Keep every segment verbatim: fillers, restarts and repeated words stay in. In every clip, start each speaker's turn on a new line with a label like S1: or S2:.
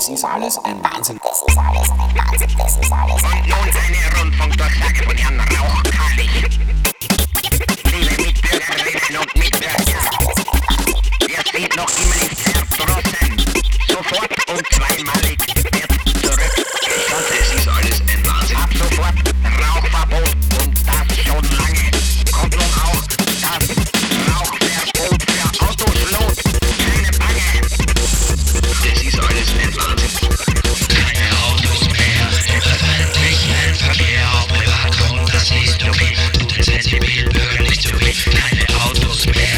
S1: Das ist alles ein Wahnsinn. Das ist alles ein Wahnsinn. Das ist alles ein
S2: Und nun eine Rundfunkdurchsage von Herrn Rauch-Kallich. Liebe Mitbürgerinnen und Mitbürger, ihr steht noch immer nicht verdrossen. Sofort und zweimalig wird zurückgeschossen.
S3: Das ist alles ein Wahnsinn.
S2: Ab sofort Rauchverbot und das schon lange. Kommt nun auch das Rauchverbot für Autos los. Keine Bange.
S3: Das ist alles ein Wahnsinn.
S4: Keine Autos mehr im öffentlichen Verkehr, auch Privatgrund, das ist okay. Tut den Zivilbürger nicht so weh. Keine Autos mehr.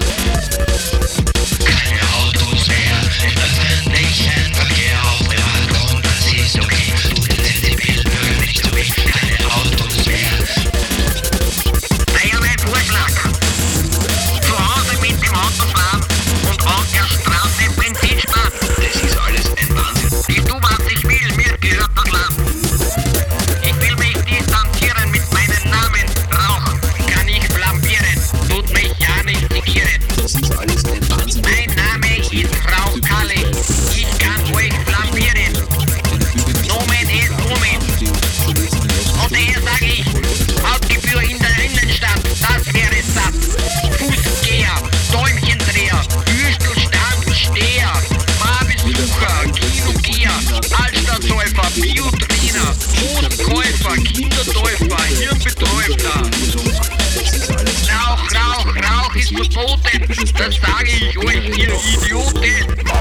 S4: Keine Autos mehr im öffentlichen Verkehr, auch Privatgrund, das ist okay. Tut den Zivilbürger nicht so weh. Keine Autos mehr.
S2: Naja, mein Vorschlag. Zu Hause mit dem Auto fahren und auf der Straße Benzin sparen.
S3: Das ist alles ein Wahnsinn.
S2: Ich tu, was ich will, mir gehört das Land. Ich will mich distanzieren mit meinem Namen. Rauch kann ich flambieren, tut mich ja nicht negieren.
S1: Das ist alles ein Wahnsinn.
S2: Mein Name ist Rauch-Kallich. Ich kann euch flambieren. Nomen est Omen. Und daher sage ich, Hauptgebühr in der Innenstadt, das wäre satt. Fußgeher, Däumchendreher, Würstelstand, Steher, Barbesucher, Kinogeher, Altstadtsäufer, Biotrainer, Hosenkäufer, Kindertäufer, Hirnbetäubter. Rauch, Rauch, Rauch ist verboten, das sage ich euch, ihr Idioten.